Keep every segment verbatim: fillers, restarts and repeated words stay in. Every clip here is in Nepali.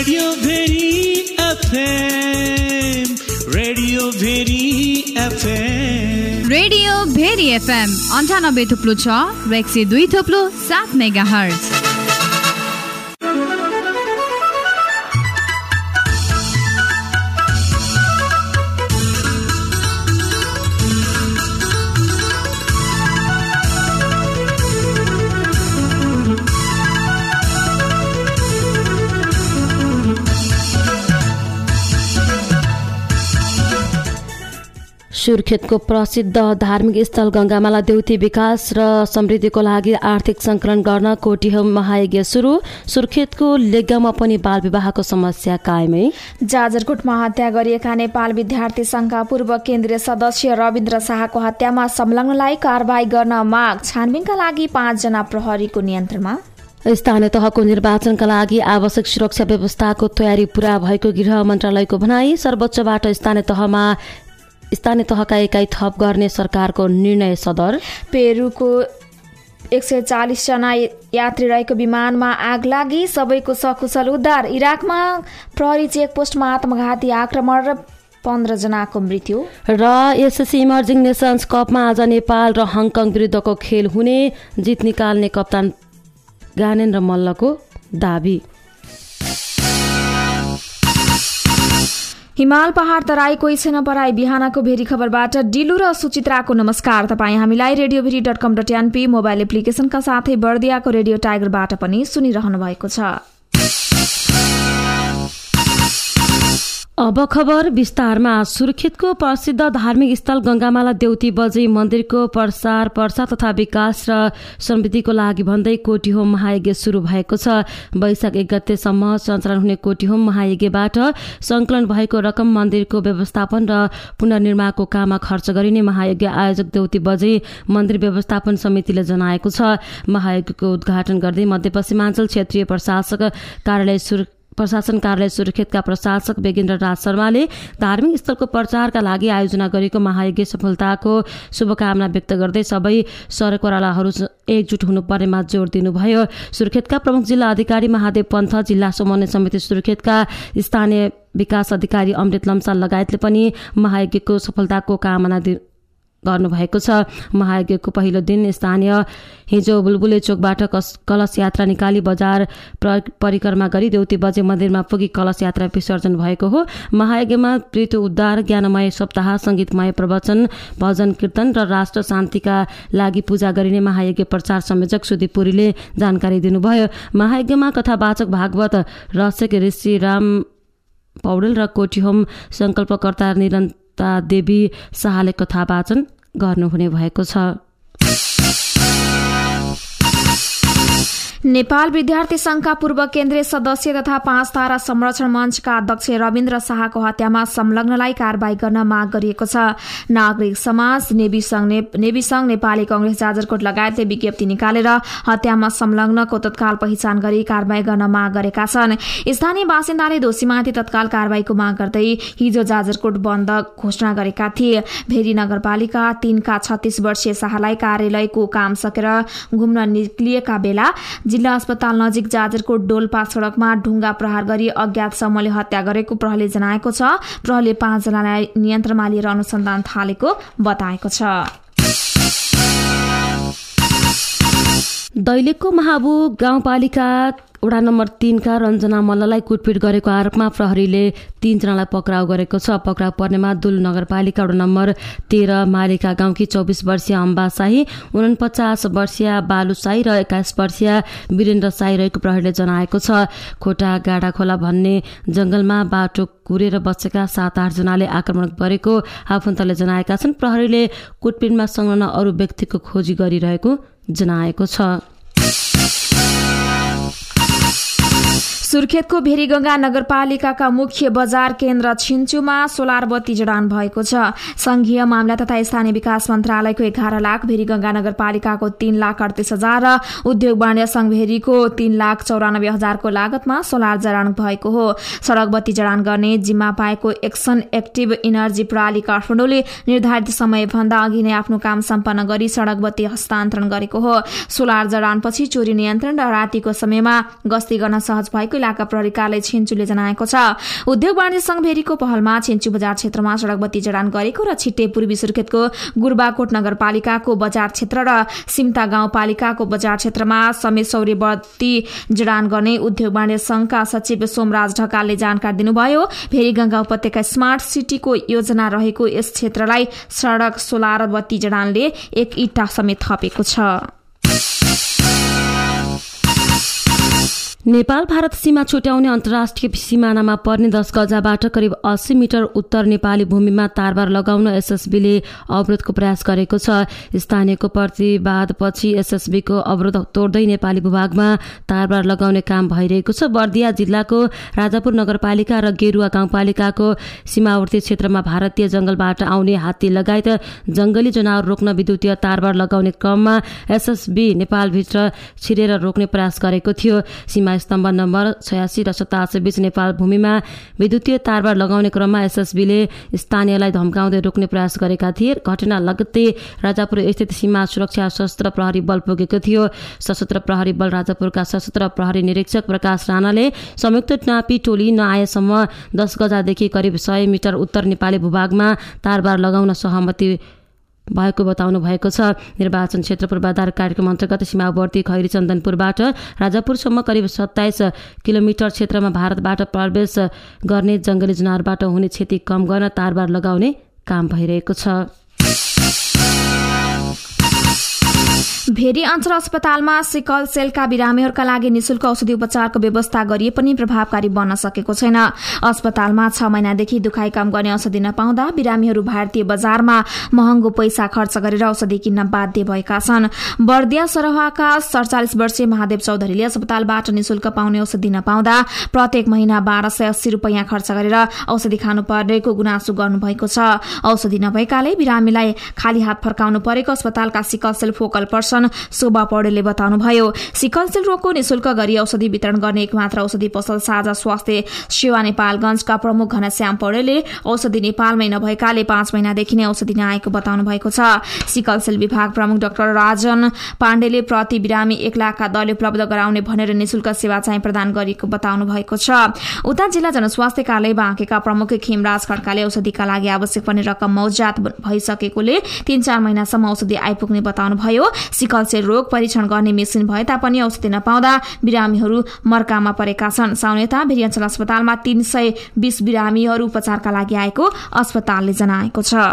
Radio Bheri FM, radio Bheri FM, radio Bheri FM अन्ठानब्बे थुप्लो छ र एक सय दुई थुप्लो सात मेगा हर्ज। सुर्खेतको प्रसिद्ध धार्मिक स्थल गंगामाला देउती विकास र समृद्धिको लागि आर्थिक संकलन गर्न कोटीहोम महायज्ञ सुरु। सुर्खेतको लेगामा पनि बाल विवाहको समस्या कायमै। जाजरकोटमा हत्या गरिएका नेपाल विद्यार्थी संघका पूर्व केन्द्रीय सदस्य रविन्द्र शाहको हत्यामा संलग्नलाई कारबाही गर्न माग। छानबिनका लागि पाँचजना प्रहरीको नियन्त्रणमा। स्थानीय तहको निर्वाचनका लागि आवश्यक सुरक्षा व्यवस्थाको तयारी पूरा भएको गृह मन्त्रालयको भनाई। सर्वोच्चबाट स्थानीय तहमा स्थानीय तहका एकाइ थप गर्ने सरकारको निर्णय सदर। पेरुको एक सय चालिस जना यात्री रहेको विमानमा आग लागि, सबैको सकुशल उद्धार। इराकमा प्रहरी चेकपोस्टमा आत्मघाती आक्रमण र पन्ध्र जनाको मृत्यु। र एसएससी इमर्जिङ नेसन्स कपमा आज नेपाल र हङकङ विरुद्धको खेल हुने, जित निकाल्ने कप्तान ज्ञानेन्द्र मल्लको दाबी। हिमाल पहाड तराई कोही छैन पराई। बिहानको भेरी खबरबाट डिलु र सुचित्राको नमस्कार। तपाईँ हामीलाई radio Bheri dot com dot NP mobile एप्लिकेशनका साथै बर्दियाको रेडियो टाइगरबाट पनि सुनिरहनु भएको छ। अब खबर विस्तारमा। सुर्खेतको प्रसिद्ध धार्मिक स्थल गंगामाला देउती बजै मन्दिरको प्रसार प्रसार तथा विकास र समृद्धिको लागि भन्दै कोटीहोम महायज्ञ सुरु भएको छ। वैशाख एक गतेसम्म सञ्चालन हुने कोटीहोम महायज्ञबाट संकलन भएको रकम मन्दिरको व्यवस्थापन र पुनर्निर्माणको काममा खर्च गरिने महायज्ञ आयोजक देउती बजै मन्दिर व्यवस्थापन समितिले जनाएको छ। महायज्ञको उद्घाटन गर्दै मध्यपश्चिमाञ्चल क्षेत्रीय प्रशासक कार्यालय सुर प्रशासन कार्यालय सुर्खेतका प्रशासक बेगेन्द्र राज शर्माले धार्मिक स्थलको प्रचारका लागि आयोजना गरेको महायज्ञ सफलताको शुभकामना व्यक्त गर्दै सबै सरकारवालाहरू एकजुट हुनुपर्नेमा जोड दिनुभयो। सुर्खेतका प्रमुख जिल्ला अधिकारी महादेव पन्थ, जिल्ला समन्वय समिति सुर्खेतका स्थानीय विकास अधिकारी अमृत लम्साल लगायतले पनि महायज्ञको सफलताको कामना गर्नुभएको छ। महायज्ञको पहिलो दिन स्थानीय हिजो बुलबुले चोकबाट कलश यात्रा निकाली बजार परिक्रमा गरी देउती बजे मन्दिरमा पुगी कलश यात्रा विसर्जन भएको हो। महायज्ञमा प्रीति उद्धार, ज्ञानमय सप्ताह, संगीतमय प्रवचन, भजन कीर्तन र राष्ट्र शान्तिका लागि पूजा गरिने महायज्ञ प्रचार संयोजक सुदीप पुरीले जानकारी दिनुभयो। महायज्ञमा कथावाचक भागवत रसिक ऋषि राम पौडेल र कोटीहोम संकल्पकर्ता निरन्ता देवी शाहले कथा वाचन गर्नुहुने भएको छ। नेपाल विद्यार्थी संघका पूर्व केन्द्रीय सदस्य तथा पाँच तारा संरक्षण मञ्चका अध्यक्ष रविन्द्र शाहको हत्यामा संलग्नलाई कारबाही गर्न माग गरिएको छ। नागरिक समाज, नेवी संघ नेवी संघ नेपाली कांग्रेस जाजरकोट लगायतले विज्ञप्ति निकालेर हत्यामा संलग्नको तत्काल पहिचान गरी कारबाही गर्न माग गरेका छन्। स्थानीय बासिन्दाले दोषीमाथि तत्काल कारबाहीको माग गर्दै हिजो जाजरकोट बन्द घोषणा गरेका थिए। भेरी नगरपालिका तीनका छत्तीस वर्षीय शाहलाई कार्यालयको काम सकेर घुम्न निक्लिएका बेला जिल्ला अस्पताल नजिक जाजरकोट डोल्पा सड़कमा ढुङ्गा प्रहार गरी अज्ञात समूहले हत्या गरेको प्रहरीले जनाएको छ। प्रहरीले पाँचजनालाई नियन्त्रणमा लिएर अनुसन्धान थालेको बताएको छ। दैलेखको महाबु गाउँपालिका वडा नम्बर तीनका रञ्जना मल्ललाई कुटपिट गरेको आरोपमा प्रहरीले तीनजनालाई पक्राउ गरेको छ। पक्राउ पर्नेमा दुल नगरपालिका वडा नम्बर तेह्र मालिका गाउँकी चौबिस वर्षीय अम्बा शाही, उनपचास वर्षीय बालु शाही र एक्काइस वर्षीय वीरेन्द्र शाही रहेको प्रहरीले जनाएको छ। खोटा गाडा खोला भन्ने जंगलमा बाटो कुरेर बसेका सात आठ जनाले आक्रमण गरेको आफन्तले जनाएका छन्। प्रहरीले कुटपिटमा संलग्न अरू व्यक्तिको खोजी गरिरहेको जनाएको छ। सुर्खेतको भेरीगंगा नगरपालिकाका मुख्य बजार केन्द्र छिन्चुमा सोलर बत्ती जडान भएको छ। संघीय मामला तथा स्थानीय विकास मन्त्रालयको एघार लाख, भेरीगंगा नगरपालिकाको तीन लाख अडतिस हजार र उद्योग वाणिज्य संघ भेरीको तीन लाख चौरानब्बे हजारको लागतमा सोलर जडान भएको हो। सड़क बत्ती जडान गर्ने जिम्मा पाएको एक्सन एक्टिभ इनर्जी प्रणाली काठमाडौँले निर्धारित समयभन्दा अघि नै आफ्नो काम सम्पन्न गरी सड़क बत्ती हस्तान्तरण गरेको हो। सोलर जडानपछि चोरी नियन्त्रण र रातिको समयमा गस्ती गर्न सहज भएको इलाका प्रहरी कार्यालय छिन्चुले जनाएको छ। उद्योग वाणिज्य संघ भेरीको पहलमा छिन्चु बजार क्षेत्रमा सड़क बत्ती जडान गरेको र छिट्टै पूर्वी सुर्खेतको गुरबाकोट नगरपालिकाको बजार क्षेत्र र सिमता गाउँपालिकाको बजार क्षेत्रमा समेत सौर्य बत्ती जडान गर्ने उद्योग वाणिज्य संघका सचिव सोमराज ढकालले जानकारी दिनुभयो। भेरी गंगा उपत्यका स्मार्ट सिटीको योजना रहेको यस क्षेत्रलाई सड़क सोलर बत्ती जडानले एक इट्टा समेत थपेको छ। नेपाल भारत सीमा छुट्याउने अन्तर्राष्ट्रिय सिमानामा पर्ने दस गजाबाट करिब अस्सी मिटर उत्तर नेपाली भूमिमा तारबार लगाउन एसएसबीले अवरोधको प्रयास गरेको छ। स्थानीयको प्रतिवादपछि एसएसबीको अवरोध तोड्दै नेपाली भूभागमा तारबार लगाउने काम भइरहेको छ। बर्दिया जिल्लाको राजापुर नगरपालिका र गेरुवा गाउँपालिकाको सीमावर्ती क्षेत्रमा भारतीय जंगलबाट आउने हात्ती लगायत जंगली जनावर रोक्न विद्युतीय तारबार लगाउने क्रममा एसएसबी नेपालभित्र छिरेर रोक्ने प्रयास गरेको थियो। सीमा स्तम्भ नम्बर छयासी र सतासी बीच नेपाल भूमिमा विद्युतीय तारबार लगाउने क्रममा एसएसबीले स्थानीयलाई धम्काउँदै रोक्ने प्रयास गरेका थिए। घटना लगत्तै राजापुर स्थित सीमा सुरक्षा सशस्त्र प्रहरी बल पुगेको थियो। सशस्त्र प्रहरी बल राजापुरका सशस्त्र प्रहरी निरीक्षक प्रकाश राणाले संयुक्त नापी टोली नआएसम्म दस गजादेखि करिब सय मिटर उत्तर नेपाली भूभागमा तारबार लगाउन सहमति भएको बताउनु भएको छ। निर्वाचन क्षेत्र पूर्वाधार कार्यक्रम अन्तर्गत सीमावर्ती खैरी चन्दनपुरबाट राजापुरसम्म करिब सत्ताइस किलोमिटर क्षेत्रमा भारतबाट प्रवेश गर्ने जंगली जनावरबाट हुने क्षति कम गर्न तारबार लगाउने काम भइरहेको छ। भेरी अञ्चल अस्पतालमा सिकल सेलका बिरामीहरूका लागि निशुल्क औषधि उपचारको व्यवस्था गरिए पनि प्रभावकारी बन्न सकेको छैन। अस्पतालमा छ महिनादेखि दुखाइ कम गर्ने औषधि नपाउँदा बिरामीहरू भारतीय बजारमा महँगो पैसा खर्च गरेर औषधि किन्न बाध्य भएका छन्। बर्दिया सरहाका सडचालिस वर्षीय महादेव चौधरीले अस्पतालबाट निशुल्क पाउने औषधि नपाउँदा प्रत्येक महिना बाह्र सय अस्सी रुपियाँ खर्च गरेर औषधि खानु परेको गुनासो गर्नुभएको छ। औषधि नभएकाले बिरामीलाई खाली हात फर्काउनु परेको अस्पतालका sickle cell focal person Shobha पौडेलले बताउनुभयो। सिकल सेल रोगको निशुल्क गरी औषधि वितरण गर्ने एकमात्र औषधि पसल साझा स्वास्थ्य सेवा नेपालगञ्जका प्रमुख घनश्याम पौडेलले औषधि नेपालमै नभएकाले पाँच महिनादेखि नै औषधि नआएको बताउनु भएको छ। सिकल सेल विभाग प्रमुख डाक्टर राजन पाण्डेले प्रति बिरामी एक लाखका दर उपलब्ध गराउने भनेर निशुल्क सेवा चाहिँ प्रदान गरेको बताउनु भएको छ। उता जिल्ला जनस्वास्थ्य कार्यालय बाँकेका प्रमुख खेमराज खड्काले औषधिका लागि आवश्यक पर्ने रकम मौजात भइसकेकोले तीन चार महिनासम्म औषधि आइपुग्ने बताउनुभयो। सिकल सेल रोग परीक्षण गर्ने मेसिन भए तापनि औषधि नपाउँदा बिरामीहरू मर्कामा परेका छन्। साउनेता भेरी अञ्चल अस्पतालमा तीन सय बीस बिरामीहरू उपचारका लागि आएको अस्पतालले जनाएको छ।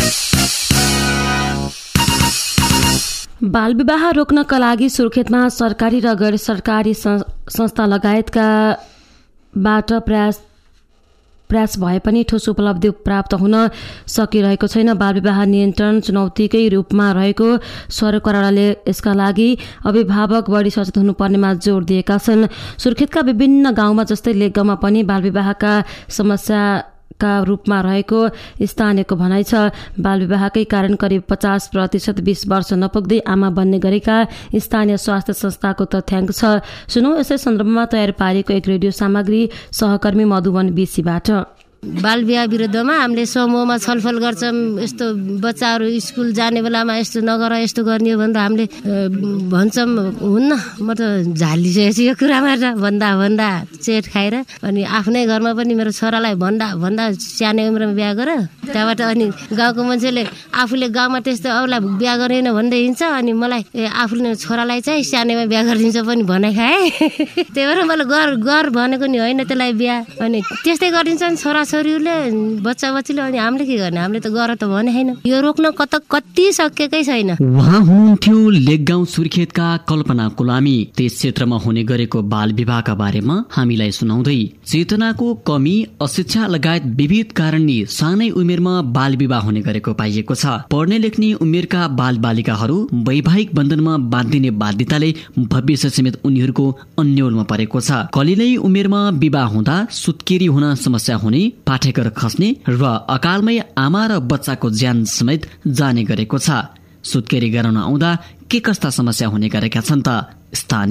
बाल विवाह रोक्नका लागि सुर्खेतमा सरकारी र गैर सरकारी संस्था लगायतका बाट प्रयास प्रयास भए पनि ठोस उपलब्धि प्राप्त हुन सकिरहेको छैन। बाल विवाह नियन्त्रण चुनौतीकै रूपमा रहेको स्वर कराडाले यसका लागि अभिभावक बढी सचेत हुनुपर्नेमा जोड दिएका छन्। सुर्खेतका विभिन्न गाउँमा जस्तै लेकगाउँमा पनि बाल विवाहका समस्या का रूपमा रहेको स्थानीयको भनाइ छ। बाल विवाहकै कारण करिब पचास प्रतिशत बीस वर्ष नपुग्दै आमा बन्ने गरेका स्थानीय स्वास्थ्य संस्थाको तथ्याङ्क छ। सुनौ यसै सन्दर्भमा तयार पारिएको एक रेडियो सामग्री सहकर्मी मधुवन बिसीबाट। बाल विवाह विरुद्धमा हामीले समूहमा छलफल गर्छौँ। यस्तो बच्चाहरू स्कुल जाने बेलामा यस्तो नगर यस्तो गर्ने हो भनेर हामीले भन्छौँ। हुन्न म त झालिसकेको छु यो कुरामा भन्दा भन्दा चेट खाएर। अनि आफ्नै घरमा पनि मेरो छोरालाई भन्दा भन्दा सानो उमेरमा बिहा गर। त्यहाँबाट अनि गाउँको मान्छेले आफूले गाउँमा त्यस्तो अरूलाई बिहा गरेन भन्दै हिँड्छ। अनि मलाई आफूले छोरालाई चाहिँ सानैमा बिहा गरिदिन्छ पनि भनाइ खाएँ। त्यही भएर मलाई गर गर भनेको नि होइन त्यसलाई बिहा। अनि त्यस्तै गरिदिन्छ नि छोरा छोरीहरूले बच्चा बच्चीले। अनि हामीले के गर्ने, हामीले त गर त भने छैन। यो रोक्न कता कति सकेकै छैन। उहाँ हुनुहुन्थ्यो लेकगाउँ सुर्खेतका कल्पना कुलामी। त्यस क्षेत्रमा हुने गरेको बाल विवाहका बारेमा हामीलाई सुनाउँदै चेतनाको कमी, अशिक्षा लगायत विविध कारणले सानै उमेरमा बाल विवाह हुने गरेको पाइएको छ। पढ्ने लेख्ने उमेरका बाल बालिकाहरू वैवाहिक बन्धनमा बाँधिने बाध्यताले भविष्य समेत उनीहरूको अन्यलमा परेको छ। कलिलै उमेरमा विवाह हुँदा सुत्केरी हुन समस्या हुने, पाठेघर खस्ने र अकालमै आमा र बच्चाको ज्यान समेत जाने गरेको छ। सुत्केरी गराउन आउँदा के कस्ता समस्या हुने गरेका छन् त स्थानीय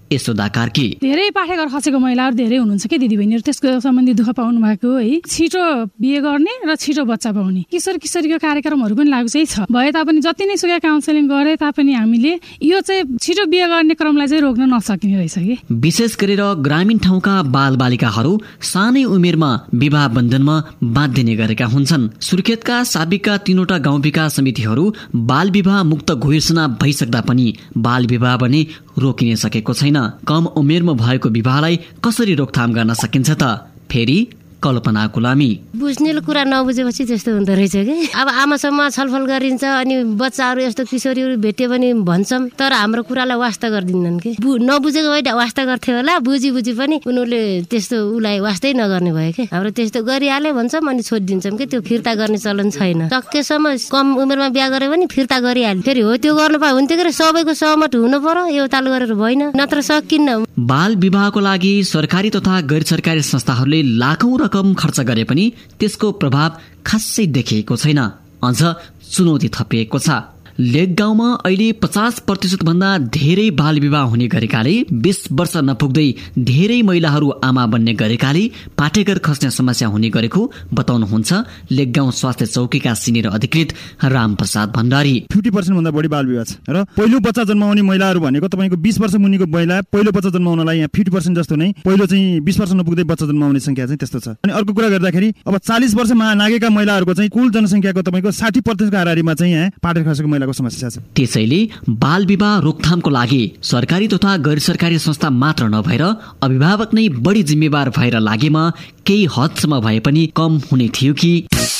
यशोदा कार्की। धेरै पाठेघर खसेको महिलाहरू धेरै हुनुहुन्छ के दिदीबहिनीहरू, त्यसको सम्बन्धी दुःख पाउनु भएको है। छिटो बिहे गर्ने र छिटो बच्चा पाउने किशोर किशोरीको कार्यक्रमहरू पनि लागू चाहिँ छ। भए तापनि जति नै सुकै काउन्सिलिङ गरे तापनि हामीले यो चाहिँ छिटो बिहे गर्ने क्रमलाई चाहिँ रोक्न नसकिने रहेछ कि। विशेष गरेर ग्रामीण ठाउँका बालबालिकाहरू सानै उमेरमा विवाह बन्धनमा बाँधिने गरेका हुन्छन्। सुर्खेतका साबिकका तीनवटा गाउँ विकास समितिहरू बाल विवाह मुक्त घोषणा भइसक्दा पनि बाल विवाह भने रोकिन सकेको छैन। कम उमेरमा भएको विवाहलाई कसरी रोकथाम गर्न सकिन्छ त? फेरि कल्पना गुलामी। बुझ्नेले कुरा नबुझेपछि त्यस्तो हुँदो रहेछ कि। अब आमासँग छलफल गरिन्छ अनि बच्चाहरू यस्तो किशोरीहरू भेट्यो भने भन्छौँ, तर हाम्रो कुरालाई वास्ता गरिदिन्नन् कि। नबुझेको भए वास्ता गर्थ्यो होला, बुझी बुझी पनि उनीहरूले त्यस्तो उसलाई वास्तै नगर्ने भयो कि। हाम्रो त्यस्तो गरिहाले भन्छौँ अनि छोडिदिन्छौँ कि। त्यो फिर्ता गर्ने चलन छैन। सकेसम्म कम उमेरमा बिहा गऱ्यो भने फिर्ता गरिहाल्यो। फेरि हो त्यो गर्नु पाए हुन्थ्यो कि सबैको सहमत हुनु पर्यो, एउताल गरेर भएन, नत्र सकिन्न। बाल विवाहको लागि सरकारी तथा गैर सरकारी संस्थाहरूले लाखौं रकम खर्च गरे पनि त्यसको प्रभाव खासै देखिएको छैन। अझ चुनौती थपिएको छ। लेक गाउँमा अहिले पचास प्रतिशत भन्दा धेरै बाल विवाह हुने गरेकाले बीस वर्ष नपुग्दै धेरै महिलाहरू आमा बन्ने गरेकाले पाठेघर खस्ने समस्या हुने गरेको बताउनुहुन्छ लेक गाउँ स्वास्थ्य चौकीका सिनियर अधिकृत रामप्रसाद भण्डारी। फिफ्टी पर्सेन्ट भन्दा बढी बाल विवाह छ र पहिलो बच्चा जन्माउने महिलाहरू भनेको तपाईँको बीस वर्ष मुनिको महिला पहिलो बच्चा जन्माउनलाई यहाँ फिफ्टी पर्सेन्ट जस्तो नै पहिलो चाहिँ बीस वर्ष नपुग्दै बच्चा जन्माउने संख्या चाहिँ त्यस्तो छ। अनि अर्को कुरा गर्दाखेरि अब चालिस वर्षमा नागेका महिलाहरूको चाहिँ कुल जनसङ्ख्याको तपाईँको साठी प्रतिशतको हाराहारीमा चाहिँ यहाँ पाठेघर खसेको महिला समस्या छ। त्यसैले बाल विवाह रोकथामको लागि सरकारी तथा गैर सरकारी संस्था मात्र नभएर अभिभावक नै बढी जिम्मेवार भएर लागेमा केही हदसम्म भए पनि कम हुने थियो कि।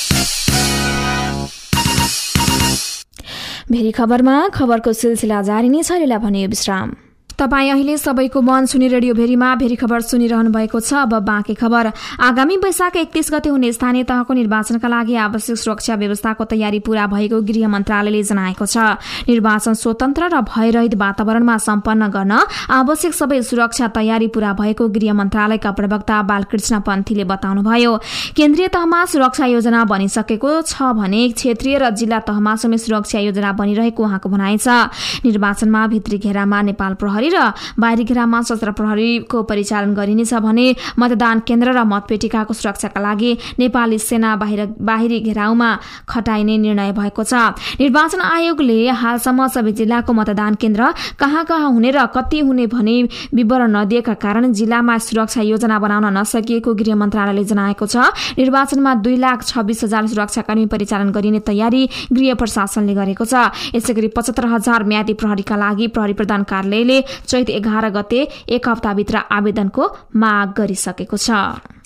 भेरी खबरमा खबरको सिलसिला जारी नै छ। लिला भने विश्राम। तपाईँ अहिले सबैको मन सुनि रेडियो भेरीमा भेरी खबर सुनिरहनु भएको छ। अब बाँकी खबर। आगामी वैशाख एकतीस गते हुने स्थानीय तहको निर्वाचनका लागि आवश्यक सुरक्षा व्यवस्थाको तयारी पूरा भएको गृह मन्त्रालयले जनाएको छ। निर्वाचन स्वतन्त्र र भयरहित वातावरणमा सम्पन्न गर्न आवश्यक सबै सुरक्षा तयारी पूरा भएको गृह मन्त्रालयका प्रवक्ता बालकृष्ण पन्थीले बताउनुभयो। केन्द्रीय तहमा सुरक्षा योजना बनिसकेको छ भने क्षेत्रीय र जिल्ला तहमा समेत सुरक्षा योजना बनिरहेको उहाँको भनाइ छ। निर्वाचनमा भित्री घेरामा नेपाल प्रहरी र बाहिरी घेरामा सशस्त्र प्रहरीको परिचालन गरिनेछ भने मतदान केन्द्र र मतपेटिकाको सुरक्षाका लागि नेपाली सेना बाहिर बाहिरी घेराउमा खटाइने निर्णय भएको छ। निर्वाचन आयोगले हालसम्म सबै जिल्लाको मतदान केन्द्र कहाँ कहाँ हुने र कति हुने भनी विवरण नदिएका कारण जिल्लामा सुरक्षा योजना बनाउन नसकिएको गृह मन्त्रालयले जनाएको छ। निर्वाचनमा दुई लाख छब्बीस हजार सुरक्षाकर्मी परिचालन गरिने तयारी गृह प्रशासनले गरेको छ। यसैगरी पचहत्तर हजार म्यादी प्रहरीका लागि प्रहरी प्रधान कार्यालयले चैत एघार गते एक हप्ताभित्र आवेदनको माग गरिसकेको छ।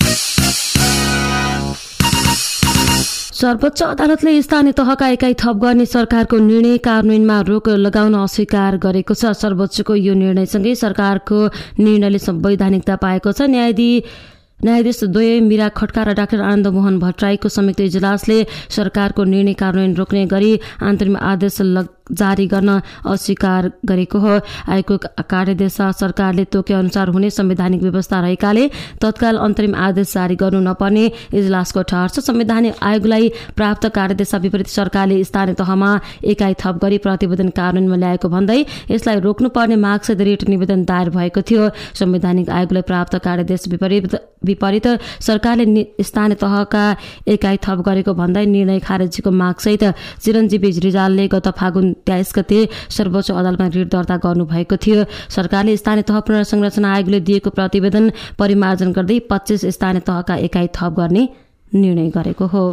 सर्वोच्च अदालतले स्थानीय तहका एकाइ थप गर्ने सरकारको निर्णय कार्यान्वयनमा रोक लगाउन अस्वीकार गरेको छ। सर्वोच्चको यो निर्णयसँगै सरकारको निर्णयले संवैधानिकता पाएको छ। न्यायाधीश न्यायाधीश द्वय मीरा खड्का र डाक्टर आनन्द मोहन भट्टराईको संयुक्त इजलासले सरकारको निर्णय कार्यान्वयन रोक्ने गरी अन्तरिम आदेश जारी गर्न अस्वीकार गरेको हो। आयोगको कार्यादेश सरकारले तोके अनुसार हुने संवैधानिक व्यवस्था रहेकाले तत्काल अन्तरिम आदेश जारी गर्नु नपर्ने इजलासको ठहर छ। संवैधानिक आयोगलाई प्राप्त कार्यादेश विपरीत सरकारले स्थानीय तहमा एकाइ थप गरी प्रतिवेदन कार्यान्वयनमा ल्याएको भन्दै यसलाई रोक्नुपर्ने मागसहित रिट निवेदन दायर भएको थियो। संवैधानिक आयोगलाई प्राप्त कार्यादेश विपरीत विपरीत सरकारले स्थानीय तहका एकाइ थप गरेको भन्दै निर्णय खारेजीको मागसहित चिरञ्जीवी रिजालले गत फागुन तेइस गते सर्वोच्च अदालतमा रिट दर्ता गर्नुभएको थियो। सरकारले स्थानीय तह पुनर्संरचना आयोगले दिएको प्रतिवेदन परिमार्जन गर्दै पच्चीस स्थानीय तहका एकाइ थप गर्ने निर्णय गरेको हो।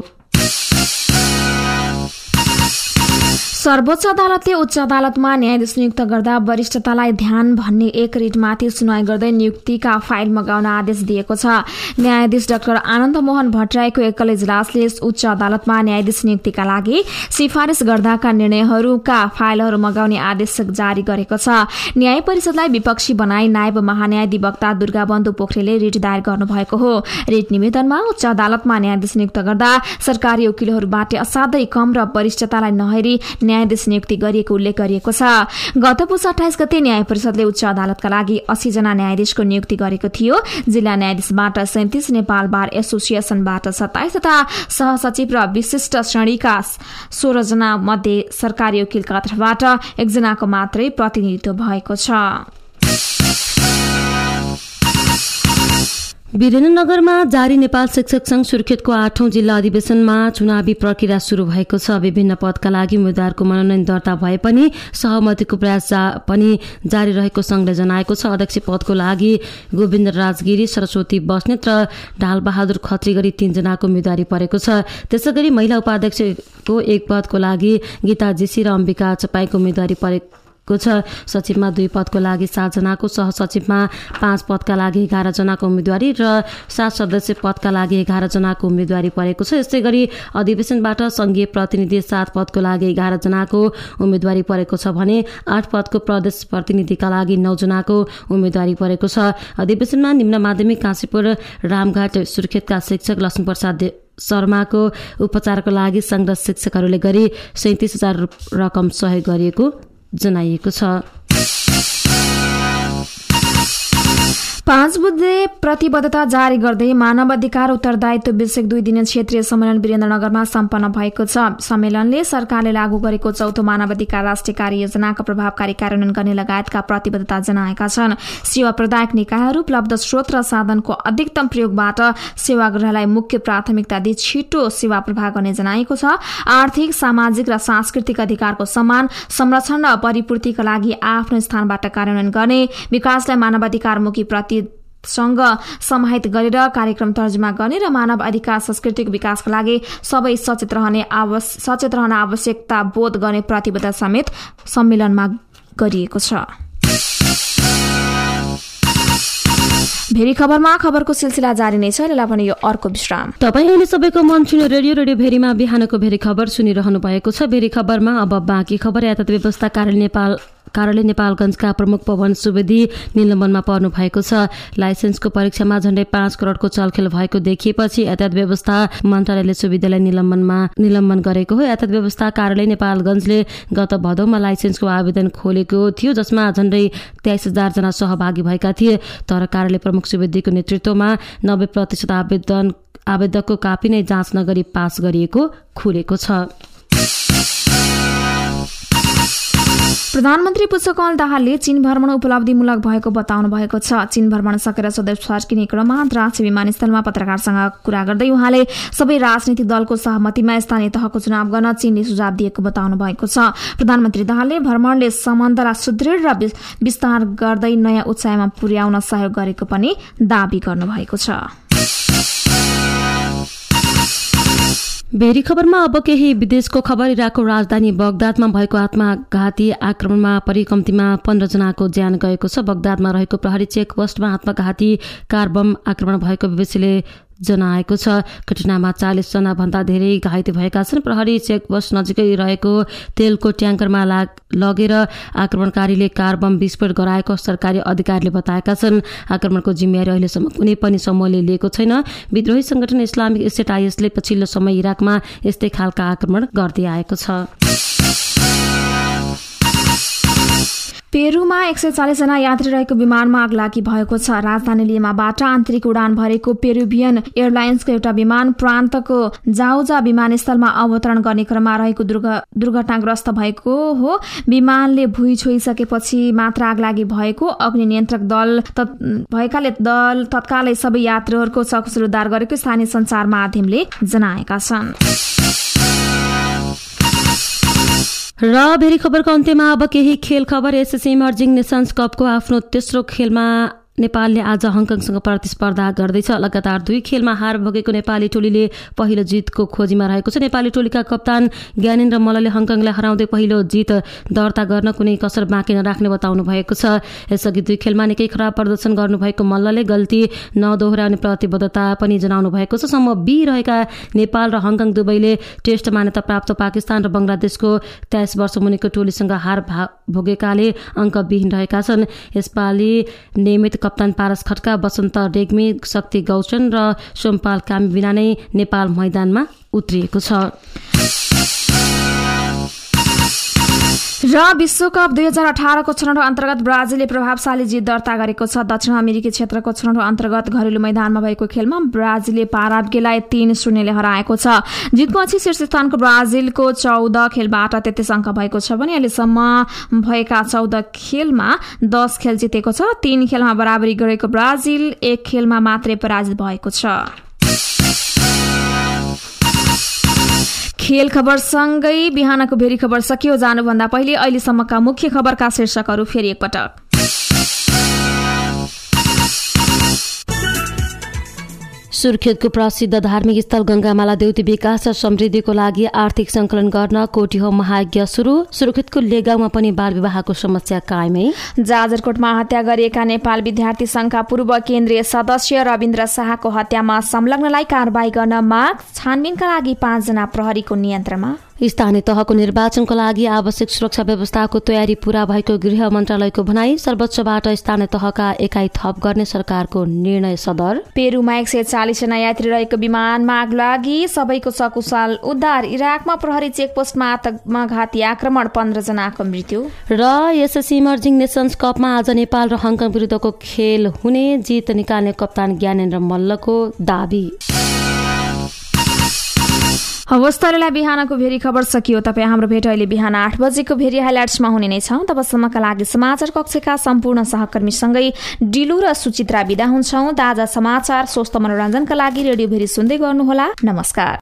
सर्वोच्च अदालतले उच्च अदालतमा न्यायाधीश नियुक्त गर्दा वरिष्ठतालाई ध्यान भन्ने एक रिटमाथि सुनवाई गर्दै नियुक्तिका फाइल मगाउन आदेश दिएको छ। न्यायाधीश डाक्टर आनन्द मोहन भट्टराईको एकल इजलासले उच्च अदालतमा न्यायाधीश नियुक्तिका लागि सिफारिस गर्दाका निर्णयहरूका फाइलहरू मगाउने आदेश जारी गरेको छ। न्याय परिषदलाई विपक्षी बनाई नायब महान्यायाधिवक्ता दुर्गाबन्धु पोखरेलले रिट दायर गर्नुभएको हो। रिट निवेदनमा उच्च अदालतमा न्यायाधीश नियुक्त गर्दा सरकारी वकिलहरूबाट असाध्यै कम र वरिष्ठतालाई नहेरी न्यायाधीश नियुक्ति गरिएको उल्लेख गरिएको छ। गत पुस अठाइस गते न्याय परिषदले उच्च अदालतका लागि अस्सी जना न्यायाधीशको नियुक्ति गरेको थियो। जिल्ला न्यायाधीशबाट सैंतिस, नेपाल बार एसोसिएसनबाट सत्ताइस तथा सहसचिव र विशिष्ट श्रेणीका सोह्र जना मध्ये सरकारी वकिलका तर्फबाट एकजनाको मात्रै प्रतिनिधित्व भएको छ। वीरेन्द्रनगरमा जारी नेपाल शिक्षक संघ सुर्खेतको आठौं जिल्ला अधिवेशनमा चुनावी प्रक्रिया शुरू भएको छ। विभिन्न पदका लागि उम्मेद्वारको मनोनयन दर्ता भए पनि सहमतिको प्रयास जा, पनि जारी रहेको संघले जनाएको छ। अध्यक्ष पदको लागि गोविन्द राजगिरी, सरस्वती बस्नेत र ढालबहादुर खत्री गरी तीनजनाको उम्मेद्वारी परेको छ। त्यसैगरी महिला उपाध्यक्षको एक पदको लागि गीता जेसी र अम्बिका चपाईको उम्मेद्वारी परेको छ। सचिवमा दुई पदको लागि सातजनाको, सहसचिवमा पाँच पदका लागि एघार जनाको उम्मेद्वारी र सात सदस्य पदका लागि एघार जनाको उम्मेद्वारी परेको छ। यस्तै गरी अधिवेशनबाट संघीय प्रतिनिधि सात पदको लागि एघार जनाको उम्मेद्वारी परेको छ भने आठ पदको प्रदेश प्रतिनिधिका लागि नौ जनाको उम्मेद्वारी परेको छ। अधिवेशनमा निम्न माध्यमिक काशीपुर रामघाट सुर्खेतका शिक्षक लक्ष्मी प्रसाद शर्माको उपचारको लागि संघ र शिक्षकहरूले गरी सैतिस हजार रकम सहयोग गरिएको जनाइएको छ। पाँच बुद्धे प्रतिबद्धता जारी गर्दै मानव अधिकार उत्तरदायित्व विषयक दुई दिने क्षेत्रीय सम्मेलन वीरेन्द्रनगरमा सम्पन्न भएको छ। सम्मेलनले सरकारले लागू गरेको चौथो मानव अधिकार राष्ट्रिय कार्ययोजनाका प्रभावकारी कार्यान्वयन गर्ने लगायतका प्रतिबद्धता जनाएका छन्। सेवा प्रदायक निकायहरू उपलब्ध स्रोत र साधनको अधिकतम प्रयोगबाट सेवाग्राहीलाई मुख्य प्राथमिकता दिई छिटो सेवा प्रवाह गर्ने जनाएको छ। आर्थिक, सामाजिक र सांस्कृतिक अधिकारको सम्मान, संरक्षण र परिपूर्तिका लागि आफ्नो स्थानबाट कार्यान्वयन गर्ने, विकासलाई मानव अधिकारमुखी प्रति सँग समाहित गरेर कार्यक्रम तर्जुमा गर्ने र मानव अधिकार संस्कृतिको विकासका लागि सबै सचेत रहने सचेत रहन आवश्यकता बोध गर्ने प्रतिबद्धता समेत सम्मेलनमा गरिएको छ। भेरी खबरमा खबरको सिलसिला जारी नै छ। यसलाई पनि यो अर्को विश्राम। तपाईँ अहिले सबैको मन छुने रेडियो रेडियो भेरीमा बिहानको भेरी खबर सुनिरहनु भएको छ। भेरी खबरमा अब बाँकी खबर। यातायात व्यवस्था कार्यालय नेपाल कार्यालय नेपालगञ्जका प्रमुख पवन सुवेदी निलम्बनमा पर्नु भएको छ। लाइसेन्सको परीक्षामा झण्डै पाँच करोडको चलखेल भएको देखिएपछि यातायात व्यवस्था मन्त्रालयले सुविधालाई निलम्बनमा निलम्बन गरेको हो। यातायात व्यवस्था कार्यालय नेपालगञ्जले गत भदौमा लाइसेन्सको आवेदन खोलेको थियो, जसमा झण्डै तेइस हजार जना सहभागी भएका थिए। तर कार्यालय प्रमुख सुवेदीको नेतृत्वमा नब्बे प्रतिशत आवेदन आवेदकको कापी नै जाँच नगरी पास गरिएको खुलेको छ। प्रधानमन्त्री पुष्पकमल दाहालले चीन भ्रमण उपलब्धिमूलक भएको बताउनु भएको छ। चीन भ्रमण सकेर स्वदेश फर्किने क्रममा अन्तर्राष्ट्रिय विमानस्थलमा पत्रकारसँग कुरा गर्दै उहाँले सबै राजनीतिक दलको सहमतिमा स्थानीय तहको चुनाव गर्न चीनले सुझाव दिएको बताउनु भएको छ। प्रधानमन्त्री दाहालले भ्रमणले सम्बन्धलाई सुदृढ र विस्तार गर्दै नयाँ उचाइमा पुर्याउन सहयोग गरेको पनि दावी गर्नुभएको छ। भेरी खबरमा अब केही विदेशको खबर। इराकको राजधानी बगदादमा भएको आत्मघाती आक्रमणमा परिकम्तीमा पन्ध्र जनाको ज्यान गएको छ। बगदादमा रहेको प्रहरी चेक पोस्टमा आत्मघाती कार बम आक्रमण भएको बीबीसीले जनाएको छ। घटनामा चालिस जना भन्दा धेरै घाइते भएका छन्। प्रहरी चेकपोस्ट नजिकै रहेको तेलको ट्याङ्करमा लगेर आक्रमणकारीले कार बम विस्फोट गराएको सरकारी अधिकारीले बताएका छन्। आक्रमणको जिम्मेवारी अहिलेसम्म कुनै पनि समूहले लिएको छैन। विद्रोही संगठन इस्लामिक स्टेट आइएसले पछिल्लो समय इराकमा यस्तै खालका आक्रमण गर्दै आएको छ। पेरूमा एक सय चालिस जना यात्री रहेको विमानमा आगलागी भएको छ। राजधानी लिमाबाट आन्तरिक उडान भरेको पेरुभियन एयरलाइन्सको एउटा विमान प्रान्तको जाउजा विमानस्थलमा अवतरण गर्ने क्रममा रहेको दुर्घटनाग्रस्त भएको हो। विमानले भुइँ छोइसकेपछि मात्र आगलागी भएको अग्नि नियन्त्रक दल भएकाले दल तत्कालै सबै यात्रीहरूको सकुशल उद्धार गरेको स्थानीय सञ्चार माध्यमले जनाएका छन्। र भेरी खबरको अन्त्यमा अब केही खेल खबर। एसएससी इमर्जिङ नेसन्स कपको आफ्नो तेस्रो खेलमा नेपालले आज हङकङसँग प्रतिस्पर्धा गर्दैछ। लगातार दुई खेलमा हार भोगेको नेपाली टोलीले पहिलो जितको खोजीमा रहेको छ। नेपाली टोलीका कप्तान ज्ञानेन्द्र मल्लले हङकङलाई हराउँदै पहिलो जित दर्ता गर्न कुनै कसर बाँकी नराख्ने बताउनु भएको छ। यसअघि दुई खेलमा निकै खराब प्रदर्शन गर्नुभएको मल्लले गल्ती नदोहोर्याउने प्रतिबद्धता पनि जनाउनु भएको छ। समूह बी रहेका नेपाल र हङकङ दुवैले टेस्ट मान्यता प्राप्त पाकिस्तान र बंगलादेशको तेइस वर्ष मुनिको टोलीसँग हार भोगेकाले अङ्कविहीन रहेका छन्। यसपालि नियमित कप्तान पारस खड्का, बसन्त रेग्मी, शक्ति गौचन र सोमपाल कामी बिना नै नेपाल मैदानमा उत्रिएको छ। र विश्वकप दुई हजार अठारको छनौट अन्तर्गत ब्राजिलले प्रभावशाली जित दर्ता गरेको छ। दक्षिण अमेरिकी क्षेत्रको छनौट अन्तर्गत घरेलु मैदानमा भएको खेलमा ब्राजिलले पाराग्वेलाई तीन शून्यले हराएको छ। जितको पछि शीर्ष स्थानको ब्राजिलको चौध खेलबाट तेत्तीस अङ्क भएको छ भने अहिलेसम्म भएका चौध खेलमा दस खेल जितेको छ। तीन खेलमा बराबरी गरेको ब्राजिल एक खेलमा मात्रै पराजित भएको छ। खेल खबरसँगै बिहानको भेरी खबर सकियो। जानुभन्दा पहिले अहिलेसम्मका मुख्य खबरका शीर्षकहरू फेरि एकपटक। सुर्खेतको प्रसिद्ध धार्मिक स्थल गंगामाला देउती विकास र समृद्धिको लागि आर्थिक संकलन गर्न कोटिहो महायज्ञ सुरु। सुर्खेतको लेगाउँमा पनि बाल विवाहको समस्या कायमै। जाजरकोटमा हत्या गरिएका नेपाल विद्यार्थी संघका पूर्व केन्द्रीय सदस्य रविन्द्र शाहको हत्यामा संलग्नलाई कारबाही गर्न माग। छानबिनका लागि पाँचजना प्रहरीको नियन्त्रणमा। स्थानीय तहको निर्वाचनको लागि आवश्यक सुरक्षा व्यवस्थाको तयारी पूरा भएको गृह मन्त्रालयको भनाई। सर्वोच्चबाट स्थानीय तहका एकाइ थप गर्ने सरकारको निर्णय सदर। पेरुमा एक सय चालिस जना यात्री रहेको विमानमा आग लागि, सबैको सकुशल उद्धार। इराकमा प्रहरी चेकपोस्टमा आत्मघाती आक्रमण, पन्ध्र जनाको मृत्यु। र एसएससी इमर्जिङ नेसन्स कपमा आज नेपाल र हङकङ विरुद्धको खेल हुने, जित निकाल्ने कप्तान ज्ञानेन्द्र मल्लको दाबी। हवस्तरीलाई बिहानको भेरी खबर सकियो। तपाईँ हाम्रो भेट अहिले बिहान आठ बजेको भेरी हाइलाइट्समा हुने नै छ। तबसम्मका लागि समाचार कक्षका सम्पूर्ण सहकर्मीसँगै डिलु र सुचित्रा बिदा हुन्छौं। ताजा समाचार, स्वस्थ मनोरञ्जनका लागि रेडियो भेरी सुन्दै गर्नुहोला। नमस्कार।